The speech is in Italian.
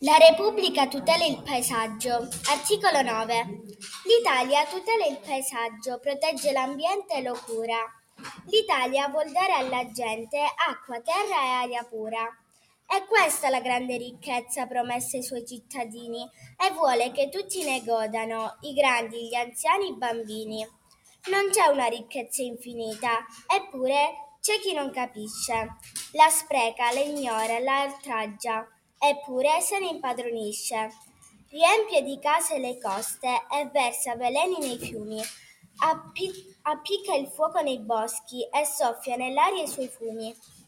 La Repubblica tutela il paesaggio. Articolo 9. L'Italia tutela il paesaggio, protegge l'ambiente e lo cura. L'Italia vuol dare alla gente acqua, terra e aria pura. È questa la grande ricchezza promessa ai suoi cittadini e vuole che tutti ne godano, i grandi, gli anziani, i bambini. Non c'è una ricchezza infinita, eppure c'è chi non capisce. La spreca, la ignora, la oltraggia, eppure se ne impadronisce. Riempie di case le coste e versa veleni nei fiumi. Appicca il fuoco nei boschi e soffia nell'aria i suoi fumi.